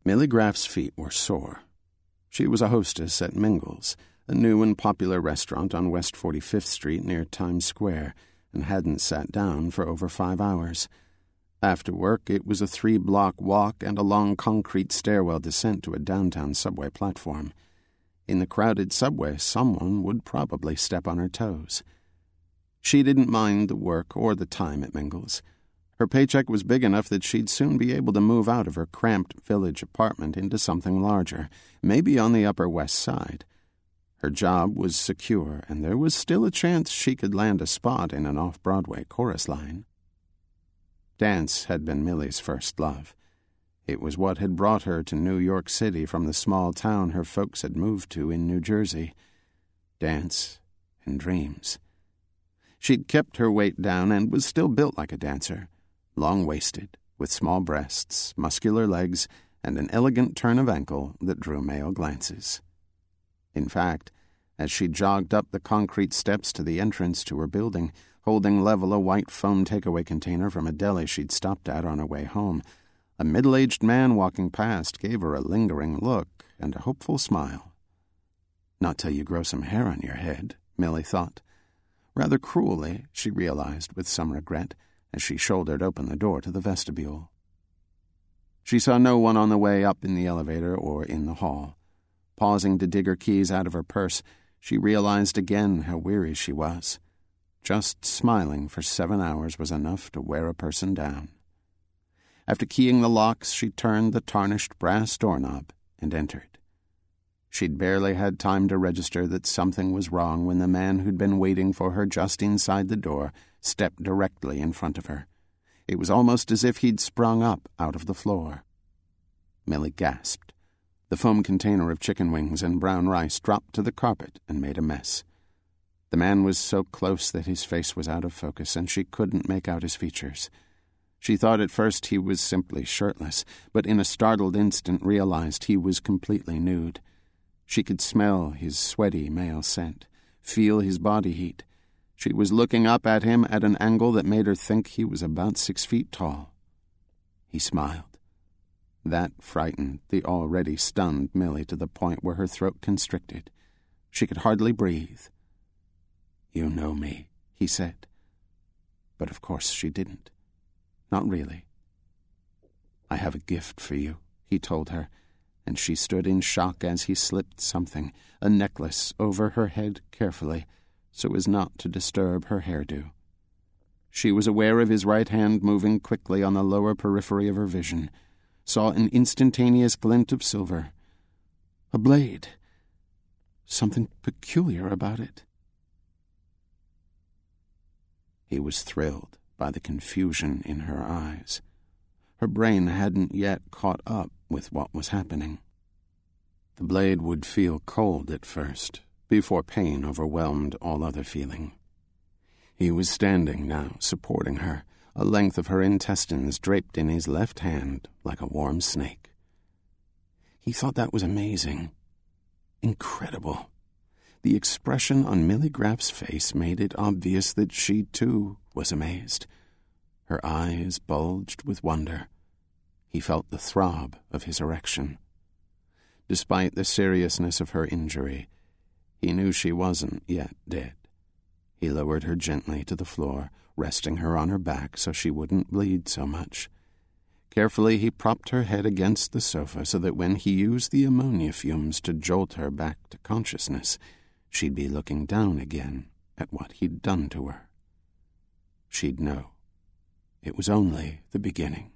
Millie Graff's feet were sore. She was a hostess at Mingle's, a new and popular restaurant on West 45th Street near Times Square, and hadn't sat down for over 5 hours. After work, it was a 3-block walk and a long concrete stairwell descent to a downtown subway platform. In the crowded subway, someone would probably step on her toes. She didn't mind the work or the time at Mingle's. Her paycheck was big enough that she'd soon be able to move out of her cramped village apartment into something larger, maybe on the Upper West Side. Her job was secure, and there was still a chance she could land a spot in an off-Broadway chorus line. Dance had been Millie's first love. It was what had brought her to New York City from the small town her folks had moved to in New Jersey. Dance and dreams. She'd kept her weight down and was still built like a dancer, long-waisted, with small breasts, muscular legs, and an elegant turn of ankle that drew male glances. In fact, as she jogged up the concrete steps to the entrance to her building, holding level a white foam takeaway container from a deli she'd stopped at on her way home, a middle-aged man walking past gave her a lingering look and a hopeful smile. Not till you grow some hair on your head, Millie thought. Rather cruelly, she realized with some regret, as she shouldered open the door to the vestibule. She saw no one on the way up in the elevator or in the hall. Pausing to dig her keys out of her purse, she realized again how weary she was. Just smiling for 7 hours was enough to wear a person down. After keying the locks, she turned the tarnished brass doorknob and entered. She'd barely had time to register that something was wrong when the man who'd been waiting for her just inside the door stepped directly in front of her. It was almost as if he'd sprung up out of the floor. Millie gasped. The foam container of chicken wings and brown rice dropped to the carpet and made a mess. The man was so close that his face was out of focus, and she couldn't make out his features. She thought at first he was simply shirtless, but in a startled instant realized he was completely nude. She could smell his sweaty male scent, feel his body heat. She was looking up at him at an angle that made her think he was about 6 feet tall. He smiled. That frightened the already stunned Millie to the point where her throat constricted. She could hardly breathe. "You know me," he said. But of course she didn't. Not really. "I have a gift for you," he told her, and she stood in shock as he slipped something, a necklace, over her head carefully, so as not to disturb her hairdo. She was aware of his right hand moving quickly on the lower periphery of her vision, saw an instantaneous glint of silver. A blade. Something peculiar about it. He was thrilled by the confusion in her eyes. Her brain hadn't yet caught up with what was happening. The blade would feel cold at first, before pain overwhelmed all other feeling. He was standing now, supporting her, a length of her intestines draped in his left hand like a warm snake. He thought that was amazing. Incredible. The expression on Millie Graff's face made it obvious that she, too, was amazed. Her eyes bulged with wonder. He felt the throb of his erection. Despite the seriousness of her injury, he knew she wasn't yet dead. He lowered her gently to the floor, resting her on her back so she wouldn't bleed so much. Carefully, he propped her head against the sofa so that when he used the ammonia fumes to jolt her back to consciousness, she'd be looking down again at what he'd done to her. She'd know. It was only the beginning.